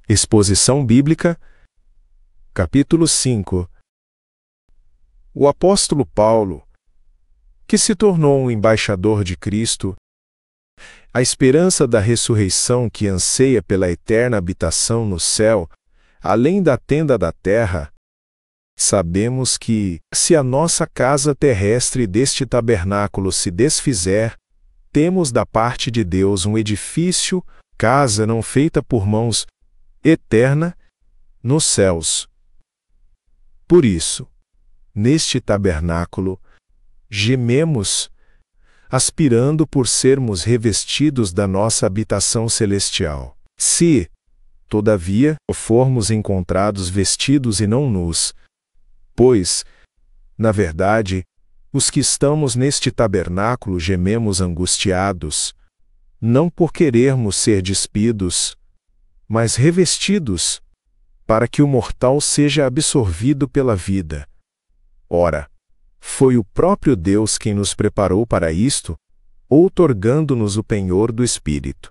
Exposição Bíblica, capítulo 5. O apóstolo Paulo, que se tornou um embaixador de Cristo, a esperança da ressurreição que anseia pela eterna habitação no céu, além da tenda da terra, sabemos que, se a nossa casa terrestre deste tabernáculo se desfizer, temos da parte de Deus um edifício, casa não feita por mãos, eterna, nos céus. Por isso, neste tabernáculo, gememos, aspirando por sermos revestidos da nossa habitação celestial. Se, todavia, formos encontrados vestidos e não nus, pois, na verdade, os que estamos neste tabernáculo gememos angustiados, não por querermos ser despidos, mas revestidos, para que o mortal seja absorvido pela vida. Ora, foi o próprio Deus quem nos preparou para isto, outorgando-nos o penhor do Espírito.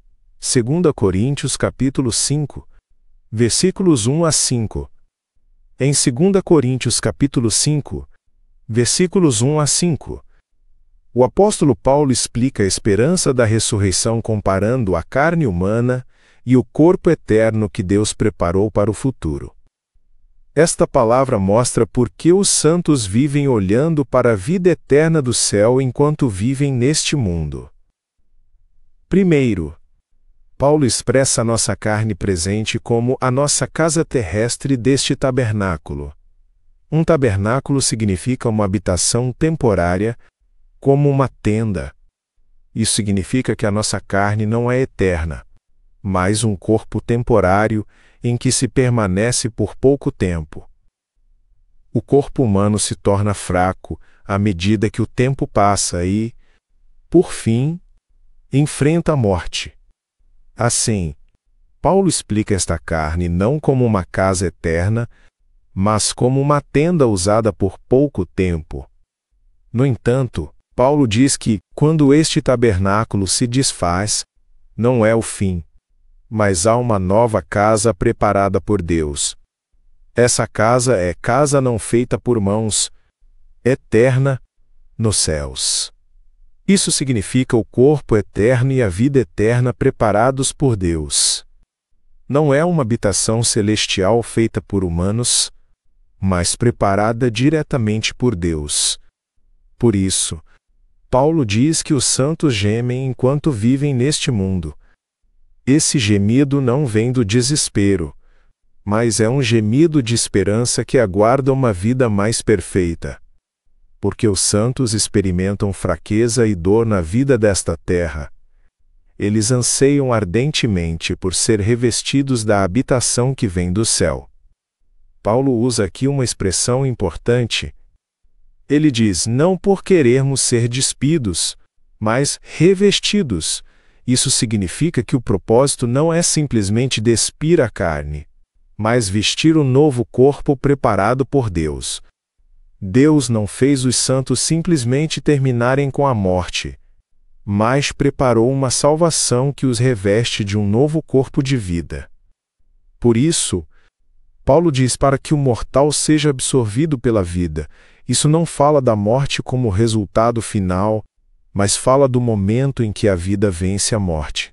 2 Coríntios capítulo 5, versículos 1 a 5. Em 2 Coríntios capítulo 5, versículos 1 a 5, o apóstolo Paulo explica a esperança da ressurreição comparando a carne humana e o corpo eterno que Deus preparou para o futuro. Esta palavra mostra por que os santos vivem olhando para a vida eterna do céu enquanto vivem neste mundo. Primeiro, Paulo expressa a nossa carne presente como a nossa casa terrestre deste tabernáculo. Um tabernáculo significa uma habitação temporária, como uma tenda. Isso significa que a nossa carne não é eterna, mas um corpo temporário em que se permanece por pouco tempo. O corpo humano se torna fraco à medida que o tempo passa e, por fim, enfrenta a morte. Assim, Paulo explica esta carne não como uma casa eterna, mas como uma tenda usada por pouco tempo. No entanto, Paulo diz que, quando este tabernáculo se desfaz, não é o fim, mas há uma nova casa preparada por Deus. Essa casa é casa não feita por mãos, eterna, nos céus. Isso significa o corpo eterno e a vida eterna preparados por Deus. Não é uma habitação celestial feita por humanos, mas preparada diretamente por Deus. Por isso, Paulo diz que os santos gemem enquanto vivem neste mundo. Esse gemido não vem do desespero, mas é um gemido de esperança que aguarda uma vida mais perfeita. Porque os santos experimentam fraqueza e dor na vida desta terra. Eles anseiam ardentemente por ser revestidos da habitação que vem do céu. Paulo usa aqui uma expressão importante. Ele diz, não por querermos ser despidos, mas revestidos. Isso significa que o propósito não é simplesmente despir a carne, mas vestir o novo corpo preparado por Deus. Deus não fez os santos simplesmente terminarem com a morte, mas preparou uma salvação que os reveste de um novo corpo de vida. Por isso, Paulo diz para que o mortal seja absorvido pela vida. Isso não fala da morte como resultado final, mas fala do momento em que a vida vence a morte.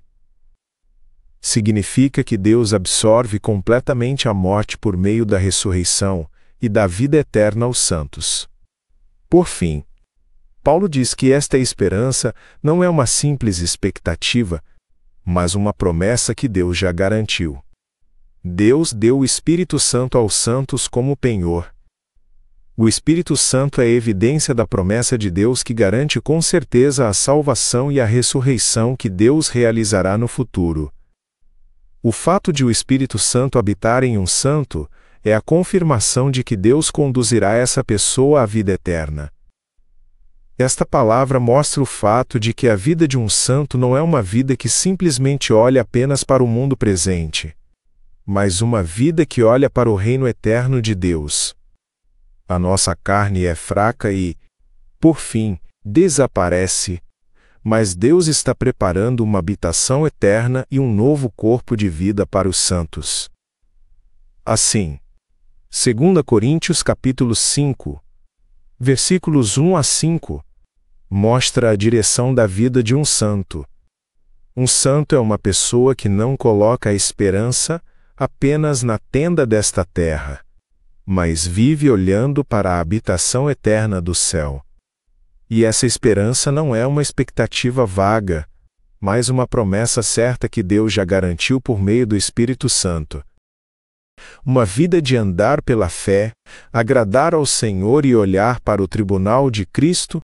Significa que Deus absorve completamente a morte por meio da ressurreição e da vida eterna aos santos. Por fim, Paulo diz que esta esperança não é uma simples expectativa, mas uma promessa que Deus já garantiu. Deus deu o Espírito Santo aos santos como penhor. O Espírito Santo é a evidência da promessa de Deus que garante com certeza a salvação e a ressurreição que Deus realizará no futuro. O fato de o Espírito Santo habitar em um santo é a confirmação de que Deus conduzirá essa pessoa à vida eterna. Esta palavra mostra o fato de que a vida de um santo não é uma vida que simplesmente olha apenas para o mundo presente, mas uma vida que olha para o reino eterno de Deus. A nossa carne é fraca e, por fim, desaparece, mas Deus está preparando uma habitação eterna e um novo corpo de vida para os santos. Assim, 2 Coríntios capítulo 5, versículos 1 a 5, mostra a direção da vida de um santo. Um santo é uma pessoa que não coloca a esperança apenas na tenda desta terra, mas vive olhando para a habitação eterna do céu. E essa esperança não é uma expectativa vaga, mas uma promessa certa que Deus já garantiu por meio do Espírito Santo. Uma vida de andar pela fé, agradar ao Senhor e olhar para o tribunal de Cristo.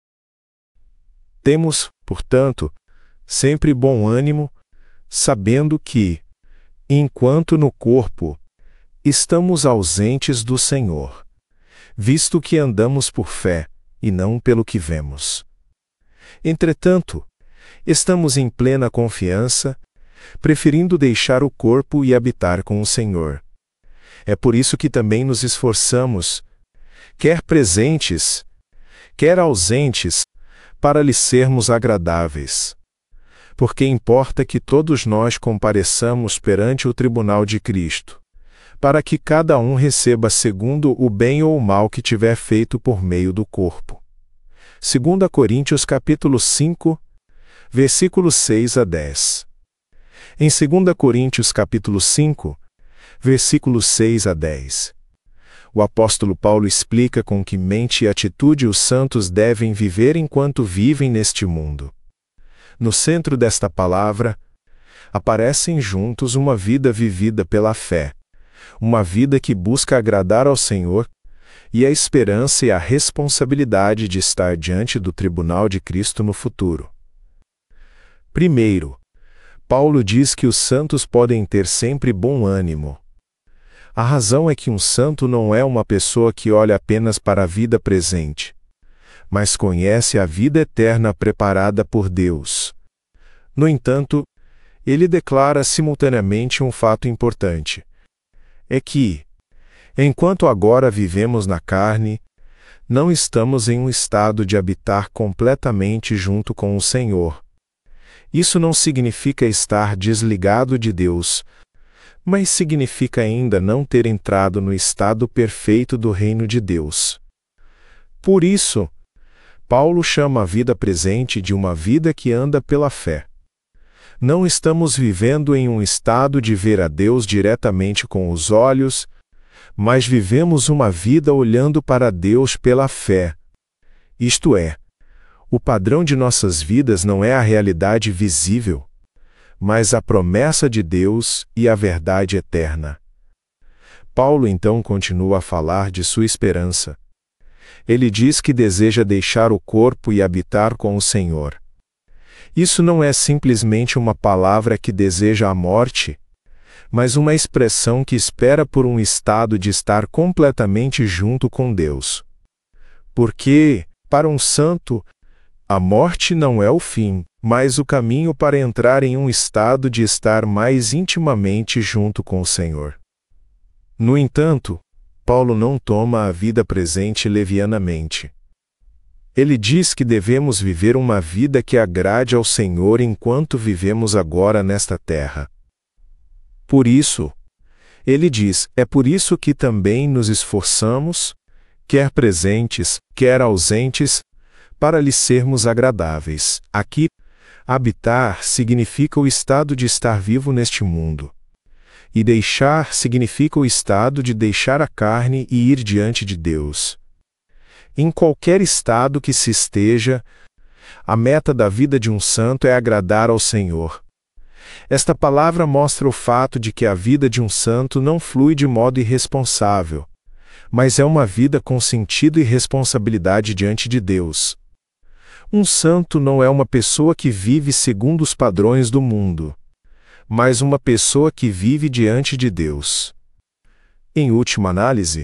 Temos, portanto, sempre bom ânimo, sabendo que, enquanto no corpo, estamos ausentes do Senhor, visto que andamos por fé e não pelo que vemos. Entretanto, estamos em plena confiança, preferindo deixar o corpo e habitar com o Senhor. É por isso que também nos esforçamos, quer presentes, quer ausentes, para lhe sermos agradáveis. Porque importa que todos nós compareçamos perante o tribunal de Cristo, para que cada um receba segundo o bem ou o mal que tiver feito por meio do corpo. 2 Coríntios capítulo 5, versículos 6 a 10. Em 2 Coríntios capítulo 5, versículos 6 a 10, o apóstolo Paulo explica com que mente e atitude os santos devem viver enquanto vivem neste mundo. No centro desta palavra, aparecem juntos uma vida vivida pela fé, uma vida que busca agradar ao Senhor, e a esperança e a responsabilidade de estar diante do tribunal de Cristo no futuro. Primeiro, Paulo diz que os santos podem ter sempre bom ânimo. A razão é que um santo não é uma pessoa que olha apenas para a vida presente, mas conhece a vida eterna preparada por Deus. No entanto, ele declara simultaneamente um fato importante. É que, enquanto agora vivemos na carne, não estamos em um estado de habitar completamente junto com o Senhor. Isso não significa estar desligado de Deus, mas significa ainda não ter entrado no estado perfeito do reino de Deus. Por isso, Paulo chama a vida presente de uma vida que anda pela fé. Não estamos vivendo em um estado de ver a Deus diretamente com os olhos, mas vivemos uma vida olhando para Deus pela fé. Isto é, o padrão de nossas vidas não é a realidade visível, mas a promessa de Deus e a verdade eterna. Paulo então continua a falar de sua esperança. Ele diz que deseja deixar o corpo e habitar com o Senhor. Isso não é simplesmente uma palavra que deseja a morte, mas uma expressão que espera por um estado de estar completamente junto com Deus. Porque, para um santo, a morte não é o fim, mas o caminho para entrar em um estado de estar mais intimamente junto com o Senhor. No entanto, Paulo não toma a vida presente levianamente. Ele diz que devemos viver uma vida que agrade ao Senhor enquanto vivemos agora nesta terra. Por isso, ele diz, é por isso que também nos esforçamos, quer presentes, quer ausentes, para lhe sermos agradáveis. Aqui, habitar significa o estado de estar vivo neste mundo. E deixar significa o estado de deixar a carne e ir diante de Deus. Em qualquer estado que se esteja, a meta da vida de um santo é agradar ao Senhor. Esta palavra mostra o fato de que a vida de um santo não flui de modo irresponsável, mas é uma vida com sentido e responsabilidade diante de Deus. Um santo não é uma pessoa que vive segundo os padrões do mundo, mas uma pessoa que vive diante de Deus. Em última análise,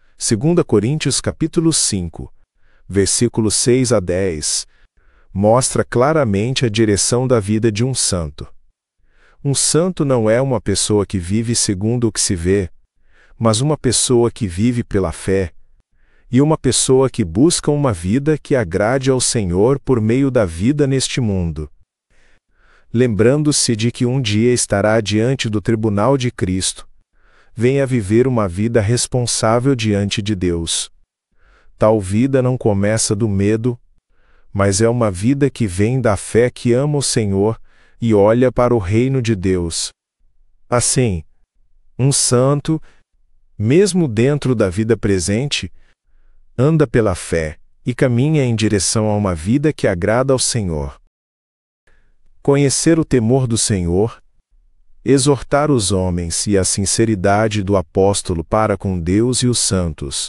2 Coríntios capítulo 5, versículos 6 a 10, mostra claramente a direção da vida de um santo. Um santo não é uma pessoa que vive segundo o que se vê, mas uma pessoa que vive pela fé, e uma pessoa que busca uma vida que agrade ao Senhor por meio da vida neste mundo. Lembrando-se de que um dia estará diante do tribunal de Cristo, venha viver uma vida responsável diante de Deus. Tal vida não começa do medo, mas é uma vida que vem da fé que ama o Senhor e olha para o reino de Deus. Assim, um santo, mesmo dentro da vida presente, anda pela fé e caminha em direção a uma vida que agrada ao Senhor. Conhecer o temor do Senhor, exortar os homens e a sinceridade do apóstolo para com Deus e os santos.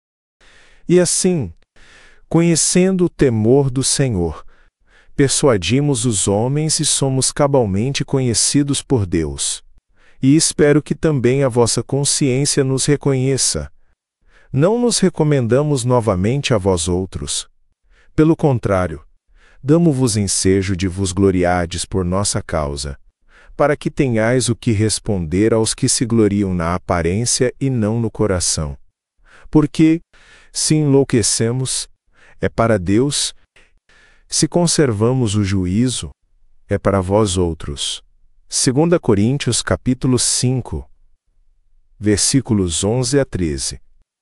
E assim, conhecendo o temor do Senhor, persuadimos os homens e somos cabalmente conhecidos por Deus. E espero que também a vossa consciência nos reconheça. Não nos recomendamos novamente a vós outros. Pelo contrário, damo-vos ensejo de vos gloriardes por nossa causa, para que tenhais o que responder aos que se gloriam na aparência e não no coração. Porque, se enlouquecemos, é para Deus; se conservamos o juízo, é para vós outros. 2 Coríntios capítulo 5, versículos 11 a 13.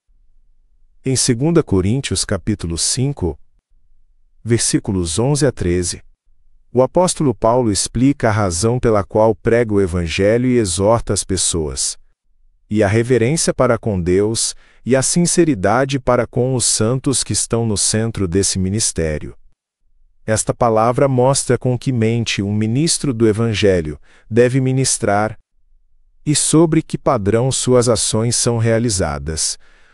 Em 2 Coríntios capítulo 5, versículos 11 a 13, o apóstolo Paulo explica a razão pela qual prega o Evangelho e exorta as pessoas, e a reverência para com Deus e a sinceridade para com os santos que estão no centro desse ministério. Esta palavra mostra com que mente um ministro do Evangelho deve ministrar e sobre que padrão suas ações são realizadas.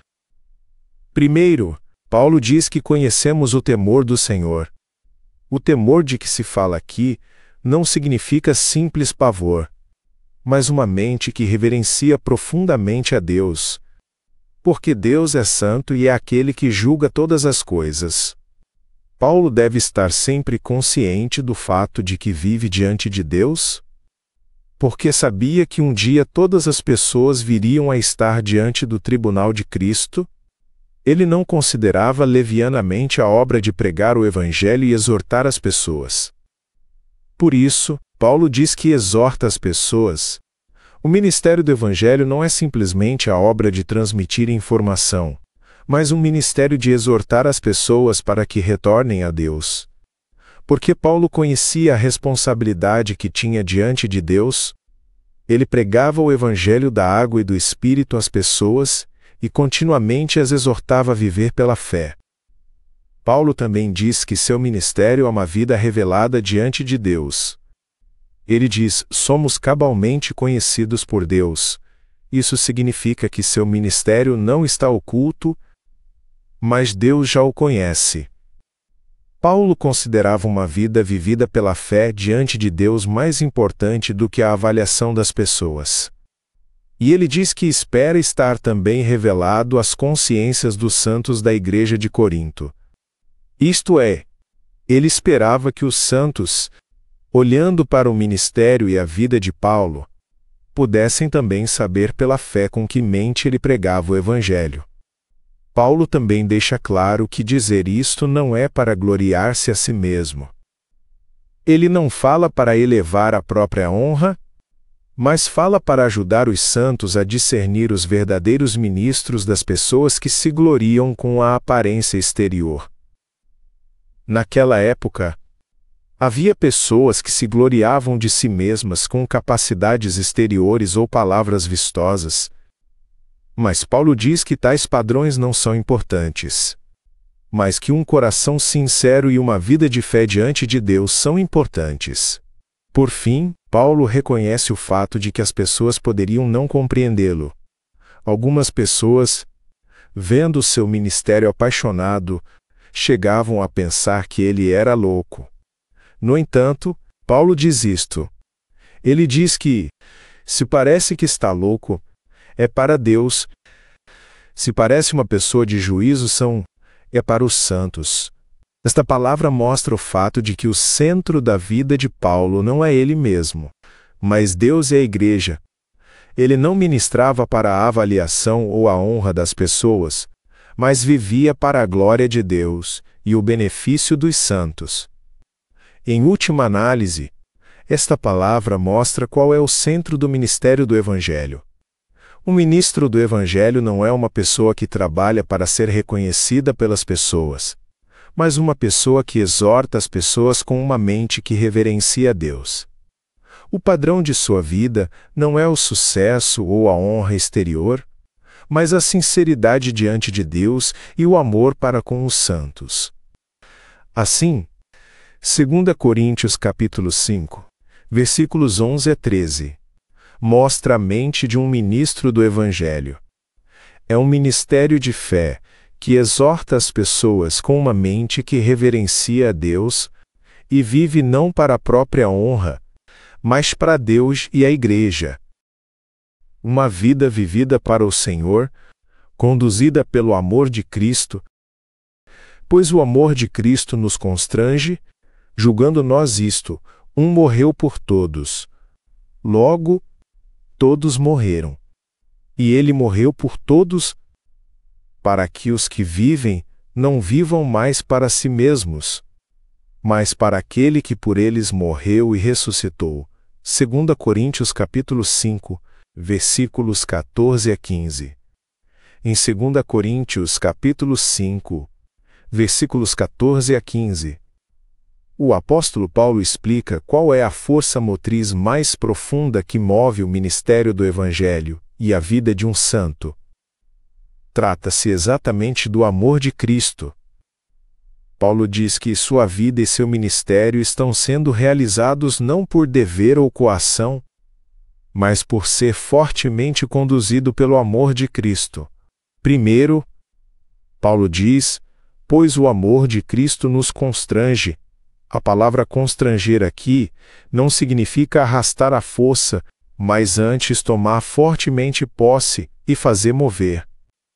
Primeiro, Paulo diz que conhecemos o temor do Senhor. O temor de que se fala aqui não significa simples pavor, mas uma mente que reverencia profundamente a Deus, porque Deus é santo e é aquele que julga todas as coisas. Paulo deve estar sempre consciente do fato de que vive diante de Deus, porque sabia que um dia todas as pessoas viriam a estar diante do tribunal de Cristo. Ele não considerava levianamente a obra de pregar o Evangelho e exortar as pessoas. Por isso, Paulo diz que exorta as pessoas. O ministério do Evangelho não é simplesmente a obra de transmitir informação, mas um ministério de exortar as pessoas para que retornem a Deus. Porque Paulo conhecia a responsabilidade que tinha diante de Deus, ele pregava o Evangelho da água e do Espírito às pessoas, e continuamente as exortava a viver pela fé. Paulo também diz que seu ministério é uma vida revelada diante de Deus. Ele diz: somos cabalmente conhecidos por Deus. Isso significa que seu ministério não está oculto, mas Deus já o conhece. Paulo considerava uma vida vivida pela fé diante de Deus mais importante do que a avaliação das pessoas. E ele diz que espera estar também revelado às consciências dos santos da igreja de Corinto. Isto é, ele esperava que os santos, olhando para o ministério e a vida de Paulo, pudessem também saber pela fé com que mente ele pregava o Evangelho. Paulo também deixa claro que dizer isto não é para gloriar-se a si mesmo. Ele não fala para elevar a própria honra, mas fala para ajudar os santos a discernir os verdadeiros ministros das pessoas que se gloriam com a aparência exterior. Naquela época, havia pessoas que se gloriavam de si mesmas com capacidades exteriores ou palavras vistosas. Mas Paulo diz que tais padrões não são importantes, mas que um coração sincero e uma vida de fé diante de Deus são importantes. Por fim, Paulo reconhece o fato de que as pessoas poderiam não compreendê-lo. Algumas pessoas, vendo seu ministério apaixonado, chegavam a pensar que ele era louco. No entanto, Paulo diz isto. Ele diz que, se parece que está louco, é para Deus. Se parece uma pessoa de juízo, é para os santos. Esta palavra mostra o fato de que o centro da vida de Paulo não é ele mesmo, mas Deus e a igreja. Ele não ministrava para a avaliação ou a honra das pessoas, mas vivia para a glória de Deus e o benefício dos santos. Em última análise, esta palavra mostra qual é o centro do ministério do Evangelho. O ministro do Evangelho não é uma pessoa que trabalha para ser reconhecida pelas pessoas, mas uma pessoa que exorta as pessoas com uma mente que reverencia a Deus. O padrão de sua vida não é o sucesso ou a honra exterior, mas a sinceridade diante de Deus e o amor para com os santos. Assim, 2 Coríntios capítulo 5, versículos 11 a 13, mostra a mente de um ministro do Evangelho. É um ministério de fé que exorta as pessoas com uma mente que reverencia a Deus e vive não para a própria honra, mas para Deus e a Igreja. Uma vida vivida para o Senhor, conduzida pelo amor de Cristo, pois o amor de Cristo nos constrange, julgando nós isto, um morreu por todos. Logo, todos morreram. E ele morreu por todos, para que os que vivem não vivam mais para si mesmos, mas para aquele que por eles morreu e ressuscitou. 2 Coríntios capítulo 5, versículos 14 a 15. Em 2 Coríntios capítulo 5, versículos 14 a 15, o apóstolo Paulo explica qual é a força motriz mais profunda que move o ministério do Evangelho e a vida de um santo. Trata-se exatamente do amor de Cristo. Paulo diz que sua vida e seu ministério estão sendo realizados não por dever ou coação, mas por ser fortemente conduzido pelo amor de Cristo. Primeiro, Paulo diz, pois o amor de Cristo nos constrange. A palavra constranger aqui não significa arrastar à força, mas antes tomar fortemente posse e fazer mover.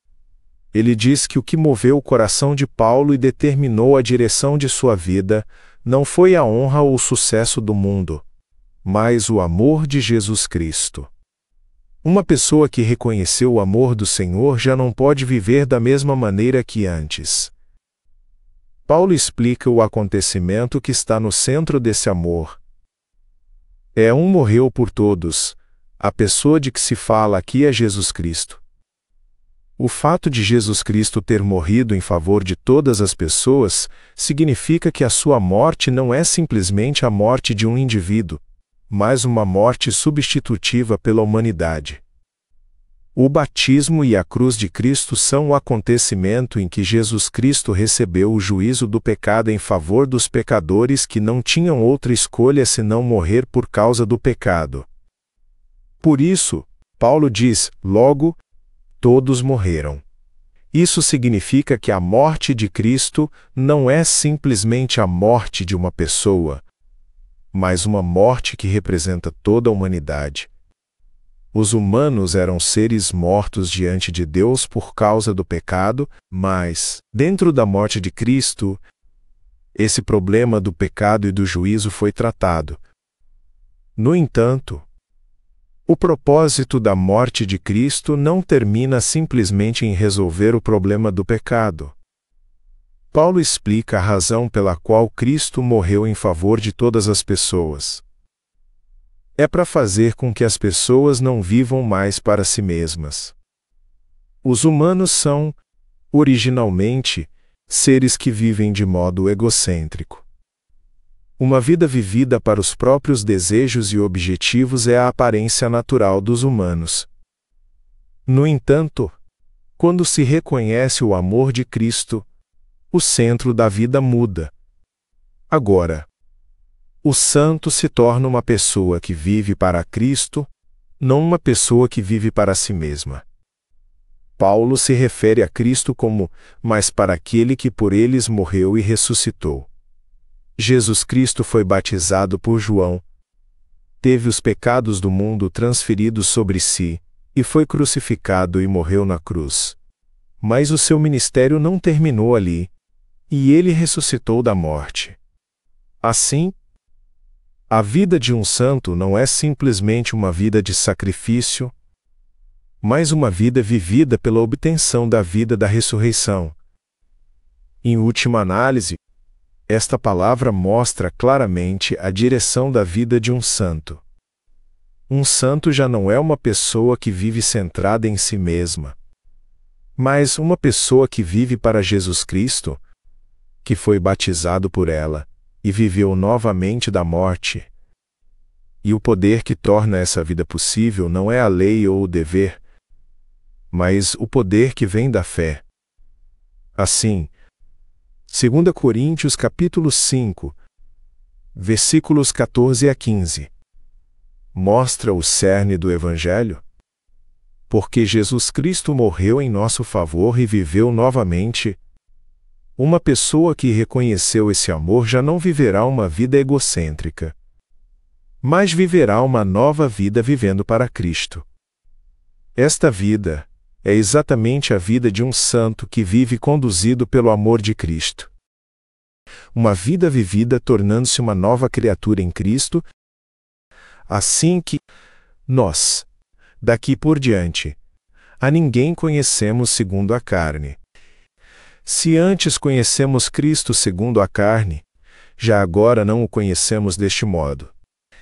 Ele diz que o que moveu o coração de Paulo e determinou a direção de sua vida não foi a honra ou o sucesso do mundo, mas o amor de Jesus Cristo. Uma pessoa que reconheceu o amor do Senhor já não pode viver da mesma maneira que antes. Paulo explica o acontecimento que está no centro desse amor. Um morreu por todos. A pessoa de que se fala aqui é Jesus Cristo. O fato de Jesus Cristo ter morrido em favor de todas as pessoas significa que a sua morte não é simplesmente a morte de um indivíduo, mas uma morte substitutiva pela humanidade. O batismo e a cruz de Cristo são o acontecimento em que Jesus Cristo recebeu o juízo do pecado em favor dos pecadores que não tinham outra escolha senão morrer por causa do pecado. Por isso, Paulo diz, logo, todos morreram. Isso significa que a morte de Cristo não é simplesmente a morte de uma pessoa, mas uma morte que representa toda a humanidade. Os humanos eram seres mortos diante de Deus por causa do pecado, mas, dentro da morte de Cristo, esse problema do pecado e do juízo foi tratado. No entanto, o propósito da morte de Cristo não termina simplesmente em resolver o problema do pecado. Paulo explica a razão pela qual Cristo morreu em favor de todas as pessoas. É para fazer com que as pessoas não vivam mais para si mesmas. Os humanos são, originalmente, seres que vivem de modo egocêntrico. Uma vida vivida para os próprios desejos e objetivos é a aparência natural dos humanos. No entanto, quando se reconhece o amor de Cristo, o centro da vida muda. Agora, o santo se torna uma pessoa que vive para Cristo, não uma pessoa que vive para si mesma. Paulo se refere a Cristo como, mas para aquele que por eles morreu e ressuscitou. Jesus Cristo foi batizado por João, teve os pecados do mundo transferidos sobre si, e foi crucificado e morreu na cruz. Mas o seu ministério não terminou ali, e ele ressuscitou da morte. Assim, a vida de um santo não é simplesmente uma vida de sacrifício, mas uma vida vivida pela obtenção da vida da ressurreição. Em última análise, esta palavra mostra claramente a direção da vida de um santo. Um santo já não é uma pessoa que vive centrada em si mesma, mas uma pessoa que vive para Jesus Cristo, que foi batizado por ela e viveu novamente da morte. E o poder que torna essa vida possível não é a lei ou o dever, mas o poder que vem da fé. Assim, 2 Coríntios capítulo 5, versículos 14 a 15, mostra o cerne do Evangelho. Porque Jesus Cristo morreu em nosso favor e viveu novamente. Uma pessoa que reconheceu esse amor já não viverá uma vida egocêntrica, mas viverá uma nova vida vivendo para Cristo. Esta vida é exatamente a vida de um santo que vive conduzido pelo amor de Cristo. Uma vida vivida tornando-se uma nova criatura em Cristo, assim que nós, daqui por diante, a ninguém conhecemos segundo a carne. Se antes conhecemos Cristo segundo a carne, já agora não o conhecemos deste modo.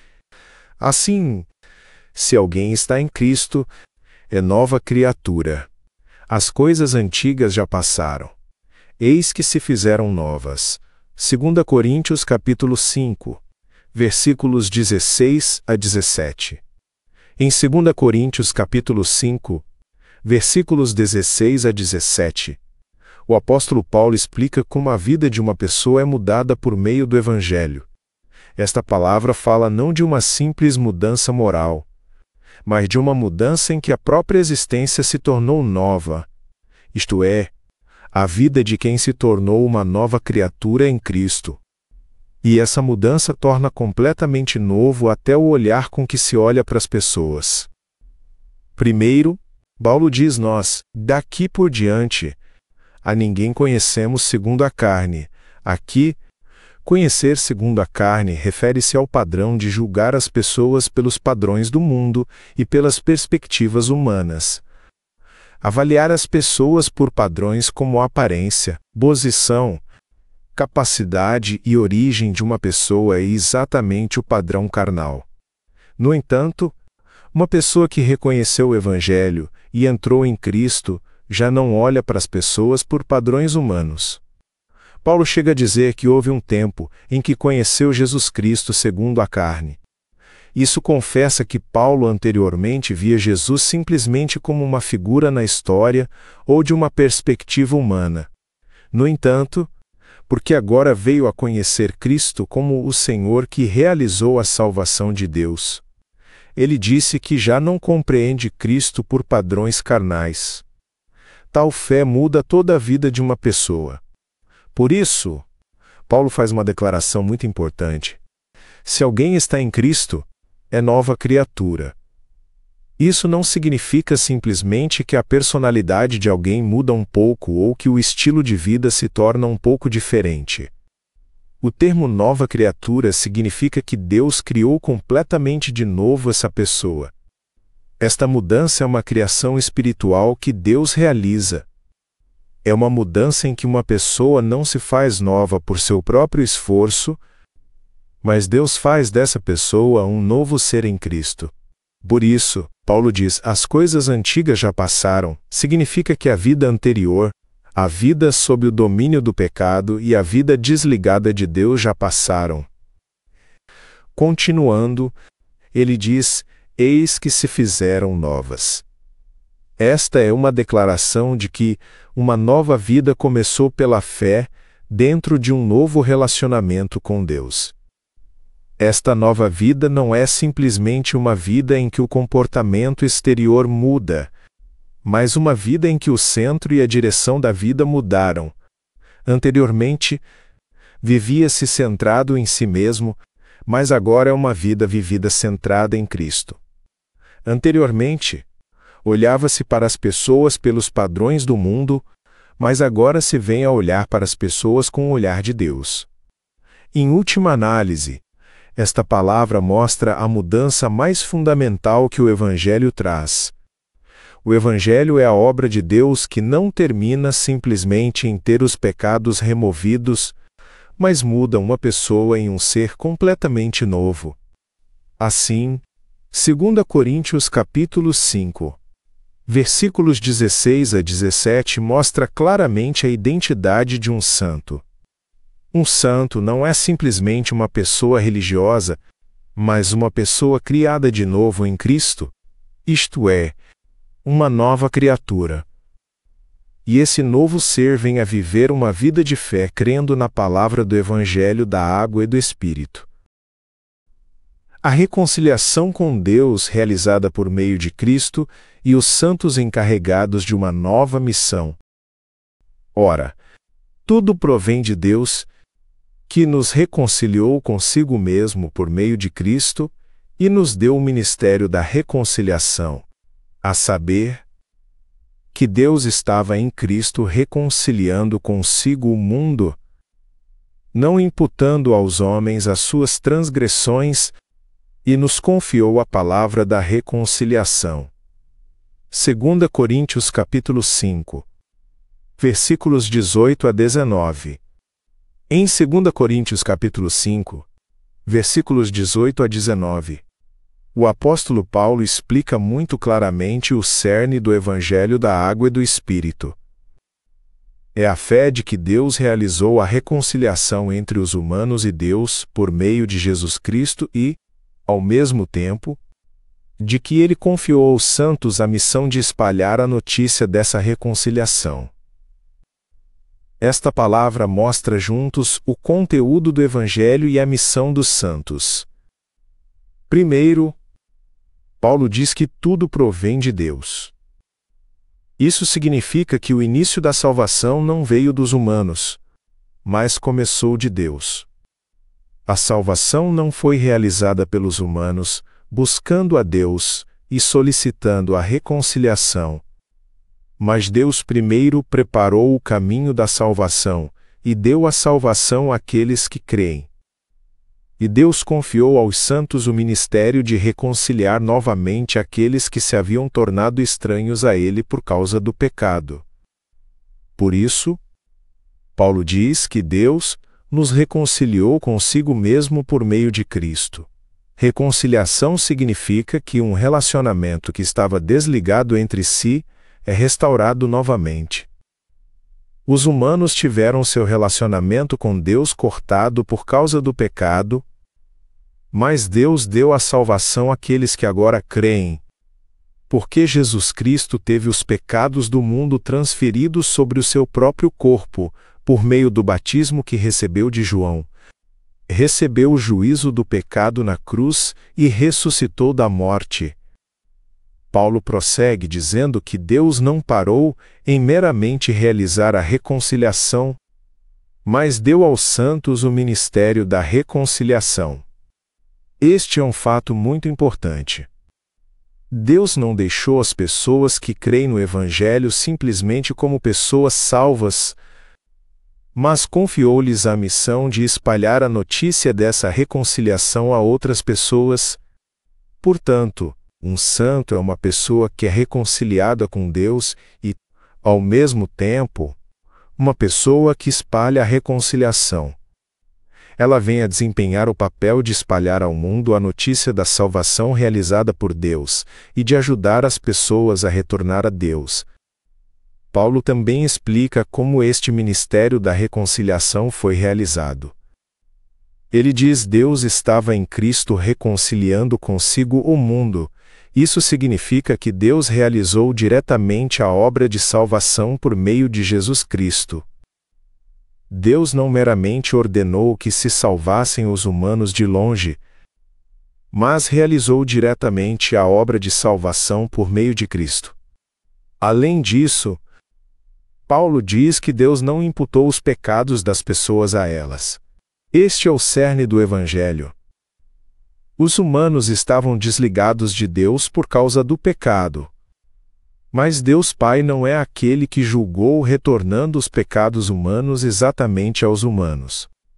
Assim, se alguém está em Cristo, é nova criatura. As coisas antigas já passaram. Eis que se fizeram novas. 2 Coríntios capítulo 5, versículos 16 a 17. Em 2 Coríntios capítulo 5, versículos 16 a 17, o apóstolo Paulo explica como a vida de uma pessoa é mudada por meio do Evangelho. Esta palavra fala não de uma simples mudança moral, mas de uma mudança em que a própria existência se tornou nova, isto é, a vida de quem se tornou uma nova criatura em Cristo. E essa mudança torna completamente novo até o olhar com que se olha para as pessoas. Primeiro, Paulo diz nós, daqui por diante, a ninguém conhecemos segundo a carne. Aqui, conhecer segundo a carne refere-se ao padrão de julgar as pessoas pelos padrões do mundo e pelas perspectivas humanas. Avaliar as pessoas por padrões como aparência, posição, capacidade e origem de uma pessoa é exatamente o padrão carnal. No entanto, uma pessoa que reconheceu o Evangelho e entrou em Cristo já não olha para as pessoas por padrões humanos. Paulo chega a dizer que houve um tempo em que conheceu Jesus Cristo segundo a carne. Isso confessa que Paulo anteriormente via Jesus simplesmente como uma figura na história ou de uma perspectiva humana. No entanto, porque agora veio a conhecer Cristo como o Senhor que realizou a salvação de Deus, ele disse que já não compreende Cristo por padrões carnais. Tal fé muda toda a vida de uma pessoa. Por isso, Paulo faz uma declaração muito importante. Se alguém está em Cristo, é nova criatura. Isso não significa simplesmente que a personalidade de alguém muda um pouco ou que o estilo de vida se torna um pouco diferente. O termo nova criatura significa que Deus criou completamente de novo essa pessoa. Esta mudança é uma criação espiritual que Deus realiza. É uma mudança em que uma pessoa não se faz nova por seu próprio esforço, mas Deus faz dessa pessoa um novo ser em Cristo. Por isso, Paulo diz, as coisas antigas já passaram, significa que a vida anterior, a vida sob o domínio do pecado e a vida desligada de Deus já passaram. Continuando, ele diz, eis que se fizeram novas. Esta é uma declaração de que uma nova vida começou pela fé dentro de um novo relacionamento com Deus. Esta nova vida não é simplesmente uma vida em que o comportamento exterior muda, mas uma vida em que o centro e a direção da vida mudaram. Anteriormente, vivia-se centrado em si mesmo, mas agora é uma vida vivida centrada em Cristo. Anteriormente, olhava-se para as pessoas pelos padrões do mundo, mas agora se vem a olhar para as pessoas com o olhar de Deus. Em última análise, esta palavra mostra a mudança mais fundamental que o Evangelho traz. o Evangelho é a obra de Deus que não termina simplesmente em ter os pecados removidos, mas muda uma pessoa em um ser completamente novo. Assim, 2 Coríntios capítulo 5, versículos 16 a 17 mostra claramente a identidade de um santo. Um santo não é simplesmente uma pessoa religiosa, mas uma pessoa criada de novo em Cristo, isto é, uma nova criatura. E esse novo ser vem a viver uma vida de fé crendo na palavra do Evangelho da água e do Espírito. A reconciliação com Deus realizada por meio de Cristo e os santos encarregados de uma nova missão. Ora, tudo provém de Deus, que nos reconciliou consigo mesmo por meio de Cristo e nos deu o ministério da reconciliação, a saber, que Deus estava em Cristo reconciliando consigo o mundo, não imputando aos homens as suas transgressões, e nos confiou a palavra da reconciliação. 2 Coríntios capítulo 5, versículos 18 a 19. Em 2 Coríntios capítulo 5, versículos 18 a 19, o apóstolo Paulo explica muito claramente o cerne do Evangelho da água e do Espírito. É a fé de que Deus realizou a reconciliação entre os humanos e Deus por meio de Jesus Cristo e, ao mesmo tempo, de que ele confiou aos santos a missão de espalhar a notícia dessa reconciliação. Esta palavra mostra juntos o conteúdo do Evangelho e a missão dos santos. Primeiro, Paulo diz que tudo provém de Deus. Isso significa que o início da salvação não veio dos humanos, mas começou de Deus. A salvação não foi realizada pelos humanos, buscando a Deus e solicitando a reconciliação. Mas Deus primeiro preparou o caminho da salvação e deu a salvação àqueles que creem. E Deus confiou aos santos o ministério de reconciliar novamente aqueles que se haviam tornado estranhos a Ele por causa do pecado. Por isso, Paulo diz que Deus nos reconciliou consigo mesmo por meio de Cristo. Reconciliação significa que um relacionamento que estava desligado entre si é restaurado novamente. Os humanos tiveram seu relacionamento com Deus cortado por causa do pecado, mas Deus deu a salvação àqueles que agora creem, porque Jesus Cristo teve os pecados do mundo transferidos sobre o seu próprio corpo, por meio do batismo que recebeu de João. Recebeu o juízo do pecado na cruz e ressuscitou da morte. Paulo prossegue dizendo que Deus não parou em meramente realizar a reconciliação, mas deu aos santos o ministério da reconciliação. Este é um fato muito importante. Deus não deixou as pessoas que creem no Evangelho simplesmente como pessoas salvas, mas confiou-lhes a missão de espalhar a notícia dessa reconciliação a outras pessoas. Portanto, um santo é uma pessoa que é reconciliada com Deus e, ao mesmo tempo, uma pessoa que espalha a reconciliação. Ela vem a desempenhar o papel de espalhar ao mundo a notícia da salvação realizada por Deus e de ajudar as pessoas a retornar a Deus. Paulo também explica como este ministério da reconciliação foi realizado. Ele diz: Deus estava em Cristo reconciliando consigo o mundo. Isso significa que Deus realizou diretamente a obra de salvação por meio de Jesus Cristo. Deus não meramente ordenou que se salvassem os humanos de longe, mas realizou diretamente a obra de salvação por meio de Cristo. Além disso, Paulo diz que Deus não imputou os pecados das pessoas a elas. Este é o cerne do Evangelho. Os humanos estavam desligados de Deus por causa do pecado. Mas Deus Pai não é aquele que julgou retornando os pecados humanos exatamente aos humanos.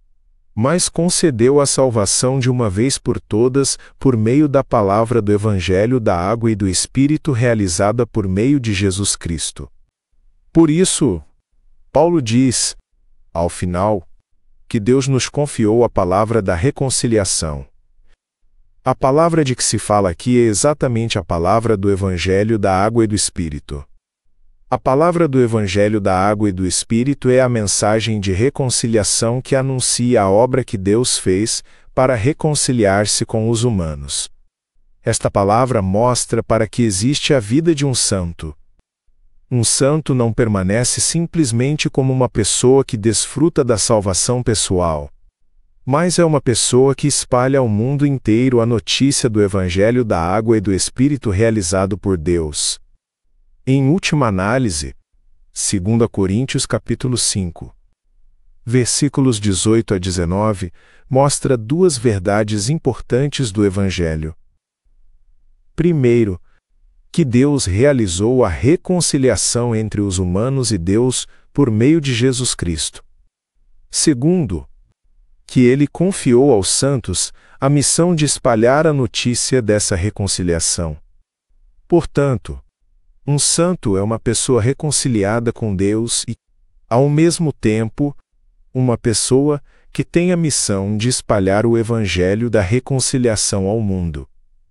mas concedeu a salvação de uma vez por todas por meio da palavra do Evangelho da água e do Espírito realizada por meio de Jesus Cristo. Por isso, Paulo diz, ao final, que Deus nos confiou a palavra da reconciliação. A palavra de que se fala aqui é exatamente a palavra do Evangelho da água e do Espírito. A palavra do Evangelho da água e do Espírito é a mensagem de reconciliação que anuncia a obra que Deus fez para reconciliar-se com os humanos. Esta palavra mostra para que existe a vida de um santo. Um santo não permanece simplesmente como uma pessoa que desfruta da salvação pessoal, mas é uma pessoa que espalha ao mundo inteiro a notícia do Evangelho da água e do Espírito realizado por Deus. Em última análise, 2 Coríntios capítulo 5, versículos 18 a 19, mostra duas verdades importantes do Evangelho. Primeiro, que Deus realizou a reconciliação entre os humanos e Deus por meio de Jesus Cristo. Segundo, que Ele confiou aos santos a missão de espalhar a notícia dessa reconciliação. Portanto, um santo é uma pessoa reconciliada com Deus e, ao mesmo tempo, uma pessoa que tem a missão de espalhar o Evangelho da reconciliação ao mundo.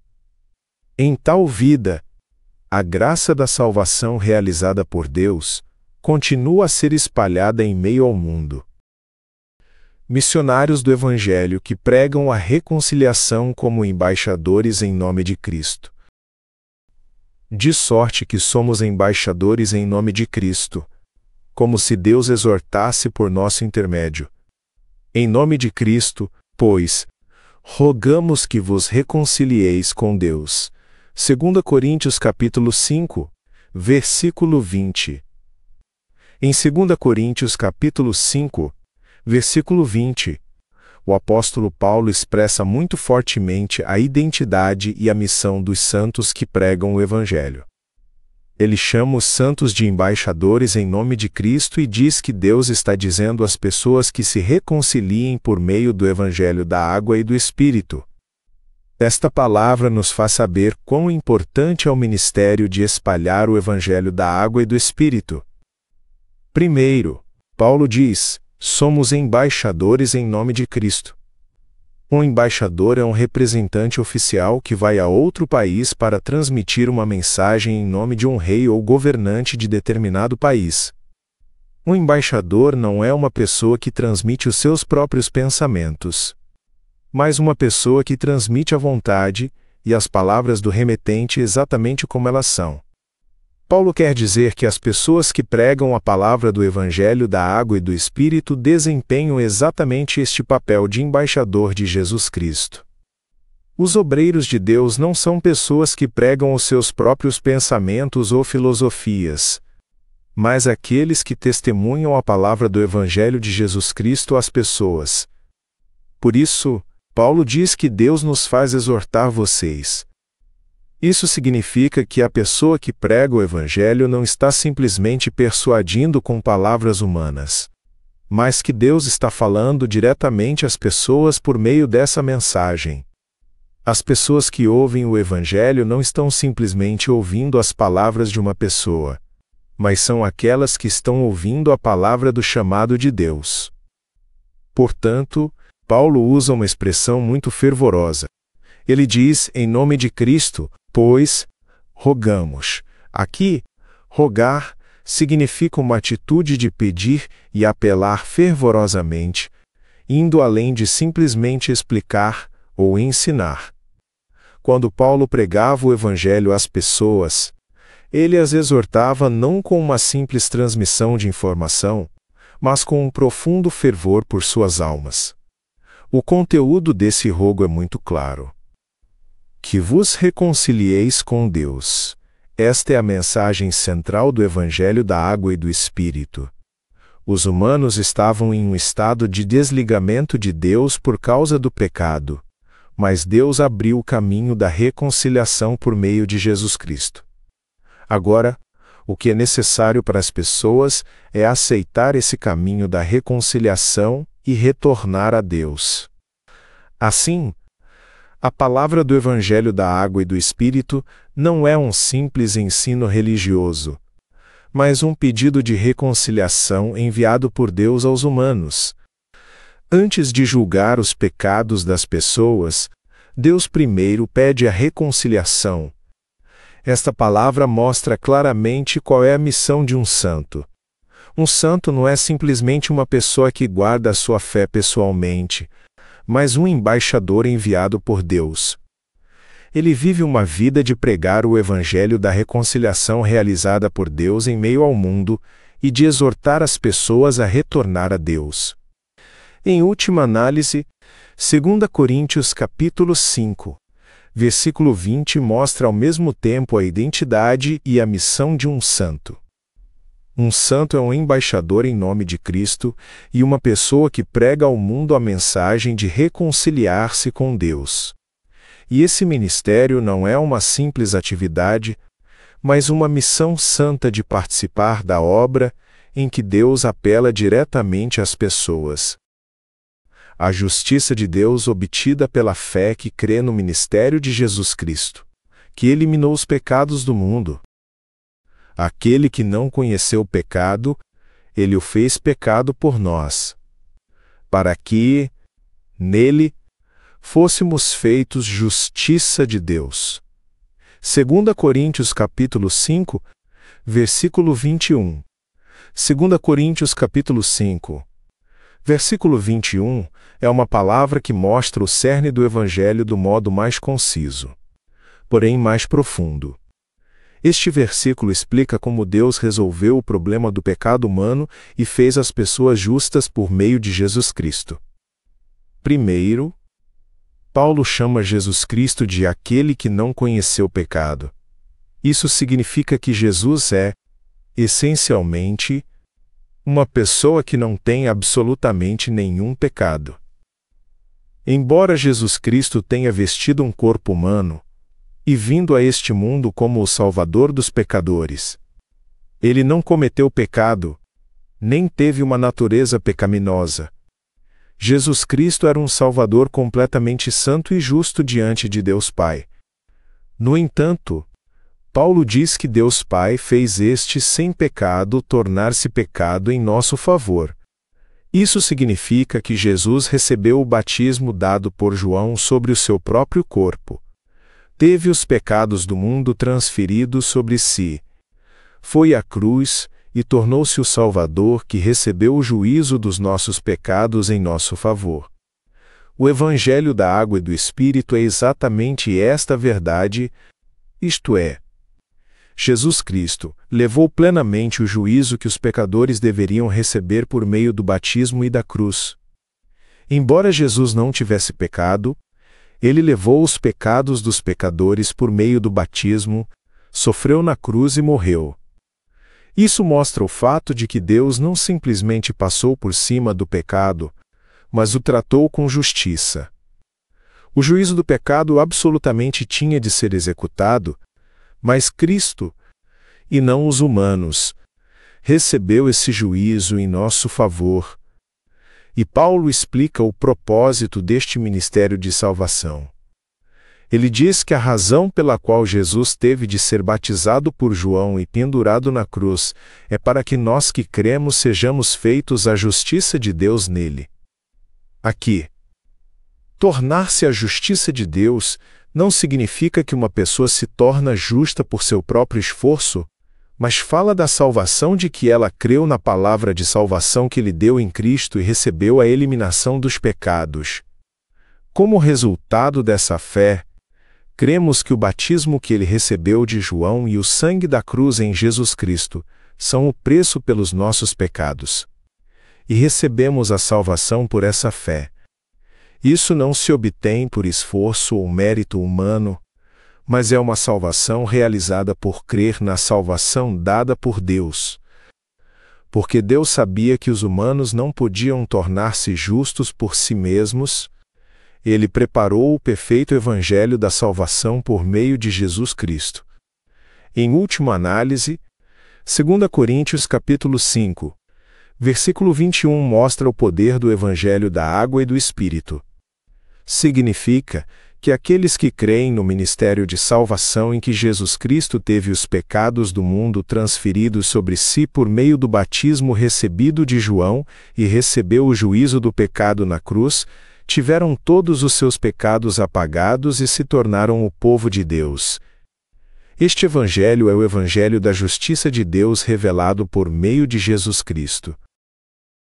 Em tal vida, a graça da salvação realizada por Deus continua a ser espalhada em meio ao mundo. Missionários do Evangelho que pregam a reconciliação como embaixadores em nome de Cristo. De sorte que somos embaixadores em nome de Cristo, como se Deus exortasse por nosso intermédio. Em nome de Cristo, pois, rogamos que vos reconcilieis com Deus. 2 Coríntios capítulo 5, versículo 20. Em 2 Coríntios capítulo 5, versículo 20, o apóstolo Paulo expressa muito fortemente a identidade e a missão dos santos que pregam o Evangelho. Ele chama os santos de embaixadores em nome de Cristo e diz que Deus está dizendo às pessoas que se reconciliem por meio do Evangelho da água e do Espírito. Esta palavra nos faz saber quão importante é o ministério de espalhar o Evangelho da água e do Espírito. Primeiro, Paulo diz: somos embaixadores em nome de Cristo. Um embaixador é um representante oficial que vai a outro país para transmitir uma mensagem em nome de um rei ou governante de determinado país. Um embaixador não é uma pessoa que transmite os seus próprios pensamentos, mas uma pessoa que transmite a vontade e as palavras do remetente exatamente como elas são. Paulo quer dizer que as pessoas que pregam a palavra do Evangelho da água e do Espírito desempenham exatamente este papel de embaixador de Jesus Cristo. Os obreiros de Deus não são pessoas que pregam os seus próprios pensamentos ou filosofias, mas aqueles que testemunham a palavra do Evangelho de Jesus Cristo às pessoas. Por isso, Paulo diz que Deus nos faz exortar vocês. Isso significa que a pessoa que prega o Evangelho não está simplesmente persuadindo com palavras humanas, mas que Deus está falando diretamente às pessoas por meio dessa mensagem. As pessoas que ouvem o Evangelho não estão simplesmente ouvindo as palavras de uma pessoa, mas são aquelas que estão ouvindo a palavra do chamado de Deus. Portanto, Paulo usa uma expressão muito fervorosa. Ele diz, em nome de Cristo, pois, rogamos. Aqui, rogar significa uma atitude de pedir e apelar fervorosamente, indo além de simplesmente explicar ou ensinar. Quando Paulo pregava o Evangelho às pessoas, ele as exortava não com uma simples transmissão de informação, mas com um profundo fervor por suas almas. O conteúdo desse rogo é muito claro. Que vos reconcilieis com Deus. Esta é a mensagem central do Evangelho da água e do Espírito. Os humanos estavam em um estado de desligamento de Deus por causa do pecado, mas Deus abriu o caminho da reconciliação por meio de Jesus Cristo. Agora, o que é necessário para as pessoas é aceitar esse caminho da reconciliação e retornar a Deus. Assim, a palavra do Evangelho da Água e do Espírito não é um simples ensino religioso, mas um pedido de reconciliação enviado por Deus aos humanos. Antes de julgar os pecados das pessoas, Deus primeiro pede a reconciliação. Esta palavra mostra claramente qual é a missão de um santo. Um santo não é simplesmente uma pessoa que guarda a sua fé pessoalmente, mas um embaixador enviado por Deus. Ele vive uma vida de pregar o evangelho da reconciliação realizada por Deus em meio ao mundo e de exortar as pessoas a retornar a Deus. Em última análise, 2 Coríntios capítulo 5, versículo 20 mostra ao mesmo tempo a identidade e a missão de um santo. Um santo é um embaixador em nome de Cristo e uma pessoa que prega ao mundo a mensagem de reconciliar-se com Deus. E esse ministério não é uma simples atividade, mas uma missão santa de participar da obra em que Deus apela diretamente às pessoas. A justiça de Deus obtida pela fé que crê no ministério de Jesus Cristo, que eliminou os pecados do mundo. Aquele que não conheceu o pecado, ele o fez pecado por nós, para que, nele, fôssemos feitos justiça de Deus. 2 Coríntios capítulo 5, versículo 21. 2 Coríntios capítulo 5, versículo 21 é uma palavra que mostra o cerne do Evangelho do modo mais conciso, porém mais profundo. Este versículo explica como Deus resolveu o problema do pecado humano e fez as pessoas justas por meio de Jesus Cristo. Primeiro, Paulo chama Jesus Cristo de aquele que não conheceu o pecado. Isso significa que Jesus é, essencialmente, uma pessoa que não tem absolutamente nenhum pecado. Embora Jesus Cristo tenha vestido um corpo humano, e vindo a este mundo como o Salvador dos pecadores, ele não cometeu pecado, nem teve uma natureza pecaminosa. Jesus Cristo era um Salvador completamente santo e justo diante de Deus Pai. No entanto, Paulo diz que Deus Pai fez este sem pecado tornar-se pecado em nosso favor. Isso significa que Jesus recebeu o batismo dado por João sobre o seu próprio corpo. Teve os pecados do mundo transferidos sobre si. Foi à cruz e tornou-se o Salvador que recebeu o juízo dos nossos pecados em nosso favor. O Evangelho da Água e do Espírito é exatamente esta verdade, isto é, Jesus Cristo levou plenamente o juízo que os pecadores deveriam receber por meio do batismo e da cruz. Embora Jesus não tivesse pecado, ele levou os pecados dos pecadores por meio do batismo, sofreu na cruz e morreu. Isso mostra o fato de que Deus não simplesmente passou por cima do pecado, mas o tratou com justiça. O juízo do pecado absolutamente tinha de ser executado, mas Cristo, e não os humanos, recebeu esse juízo em nosso favor. E Paulo explica o propósito deste ministério de salvação. Ele diz que a razão pela qual Jesus teve de ser batizado por João e pendurado na cruz é para que nós que cremos sejamos feitos a justiça de Deus nele. Aqui, tornar-se a justiça de Deus não significa que uma pessoa se torna justa por seu próprio esforço, mas fala da salvação de que ela creu na palavra de salvação que lhe deu em Cristo e recebeu a eliminação dos pecados. Como resultado dessa fé, cremos que o batismo que ele recebeu de João e o sangue da cruz em Jesus Cristo são o preço pelos nossos pecados. E recebemos a salvação por essa fé. Isso não se obtém por esforço ou mérito humano, mas é uma salvação realizada por crer na salvação dada por Deus. Porque Deus sabia que os humanos não podiam tornar-se justos por si mesmos, ele preparou o perfeito evangelho da salvação por meio de Jesus Cristo. Em última análise, 2 Coríntios capítulo 5, Versículo 21 mostra o poder do Evangelho da água e do Espírito. Significa que aqueles que creem no ministério de salvação em que Jesus Cristo teve os pecados do mundo transferidos sobre si por meio do batismo recebido de João e recebeu o juízo do pecado na cruz, tiveram todos os seus pecados apagados e se tornaram o povo de Deus. Este Evangelho é o Evangelho da justiça de Deus revelado por meio de Jesus Cristo.